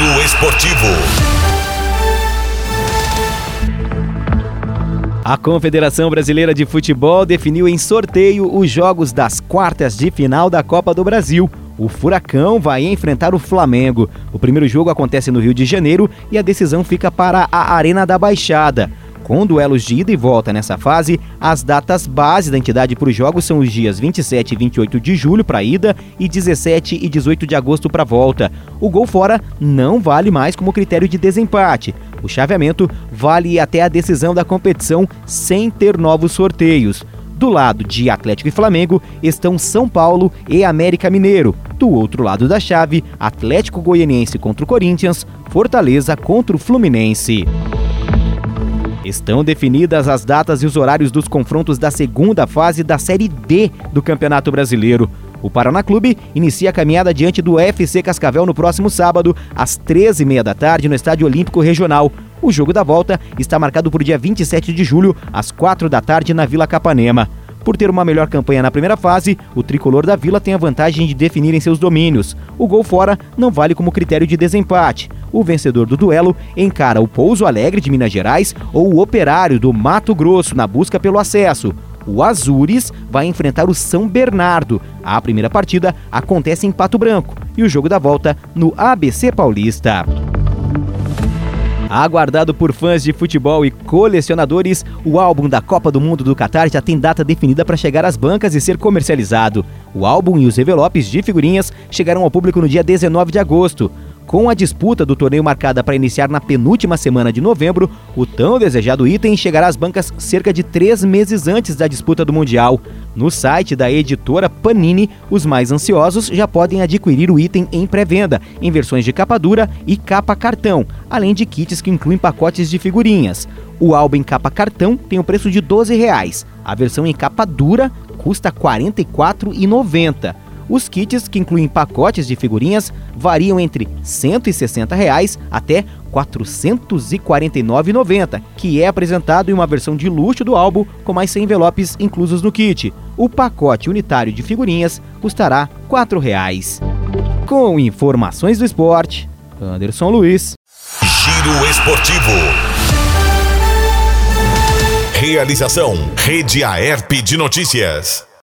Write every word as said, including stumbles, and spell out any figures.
Giro Esportivo. A Confederação Brasileira de Futebol definiu em sorteio os jogos das quartas de final da Copa do Brasil. O Furacão vai enfrentar o Flamengo. O primeiro jogo acontece no Rio de Janeiro e a decisão fica para a Arena da Baixada. Com duelos de ida e volta nessa fase, as datas base da entidade para os jogos são os dias vinte e sete e vinte e oito de julho para a ida e dezessete e dezoito de agosto para a volta. O gol fora não vale mais como critério de desempate. O chaveamento vale até a decisão da competição sem ter novos sorteios. Do lado de Atlético e Flamengo estão São Paulo e América Mineiro. Do outro lado da chave, Atlético Goianiense contra o Corinthians, Fortaleza contra o Fluminense. Estão definidas as datas e os horários dos confrontos da segunda fase da Série D do Campeonato Brasileiro. O Paraná Clube inicia a caminhada diante do F C Cascavel no próximo sábado, às treze e meia da tarde, no Estádio Olímpico Regional. O jogo da volta está marcado para o dia vinte e sete de julho, às quatro da tarde, na Vila Capanema. Por ter uma melhor campanha na primeira fase, o tricolor da Vila tem a vantagem de definir em seus domínios. O gol fora não vale como critério de desempate. O vencedor do duelo encara o Pouso Alegre de Minas Gerais ou o Operário do Mato Grosso na busca pelo acesso. O Azures vai enfrentar o São Bernardo. A primeira partida acontece em Pato Branco e o jogo da volta no A B C Paulista. Aguardado por fãs de futebol e colecionadores, o álbum da Copa do Mundo do Catar já tem data definida para chegar às bancas e ser comercializado. O álbum e os envelopes de figurinhas chegarão ao público no dia dezenove de agosto. Com a disputa do torneio marcada para iniciar na penúltima semana de novembro, o tão desejado item chegará às bancas cerca de três meses antes da disputa do Mundial. No site da editora Panini, os mais ansiosos já podem adquirir o item em pré-venda, em versões de capa dura e capa cartão, além de kits que incluem pacotes de figurinhas. O álbum em capa cartão tem o preço de doze reais. A versão em capa dura custa quarenta e quatro reais e noventa centavos. Os kits, que incluem pacotes de figurinhas, variam entre cento e sessenta reais até quatrocentos e quarenta e nove reais e noventa centavos, que é apresentado em uma versão de luxo do álbum com mais cem envelopes inclusos no kit. O pacote unitário de figurinhas custará quatro reais. Com informações do esporte, Anderson Luiz. Giro Esportivo. Realização: Rede Aerp de Notícias.